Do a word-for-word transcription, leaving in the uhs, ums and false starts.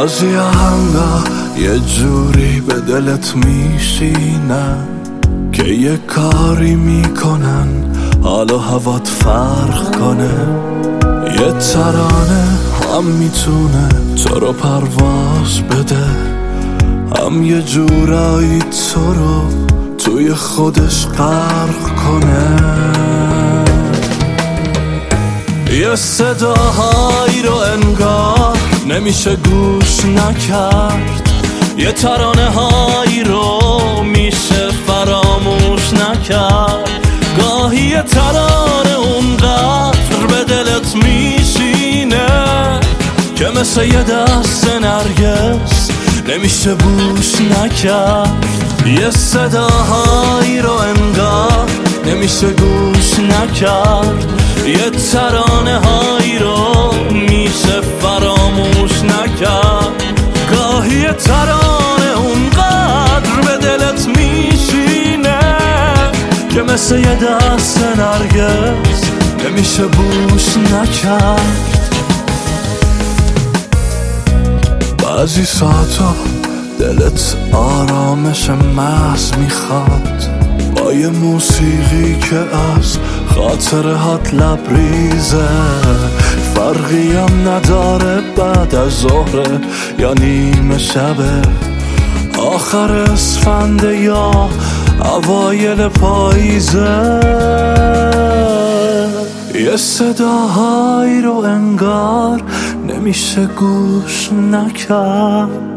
بعضی آهنگا یه جوری به دلت میشینن که یه کاری میکنن حالا هوات فرق کنه. یه ترانه هم میتونه تو رو پرواز بده، هم یه جورایی تو رو توی خودش غرق کنه. یه صداهایی رو انگار نمیشه گوش نکرد، یه ترانه هایی رو میشه فراموش نکرد. گاهی یه ترانه اونقدر به دلت میشینه که مثل یه دست نرگس نمیشه بوش نکرد. یه صداهایی رو انگار نمیشه گوش نکرد، یه ترانه هایی رو میشه فراموش نکرد. گاهی یه ترانه اونقدر به دلت میشینه که مثل یه دست نرگس نمیشه بوش نکرد. بعضی ساعتا دلت آرامش محض میخواد، با یه موسیقی که از خاطرهات لبریزه. فرقی هم نداره بعد از ظهر یا نیمه شبه، آخر اسفند یا اوایل پاییزه. یه صداهایی رو انگار نمیشه گوش نکرد،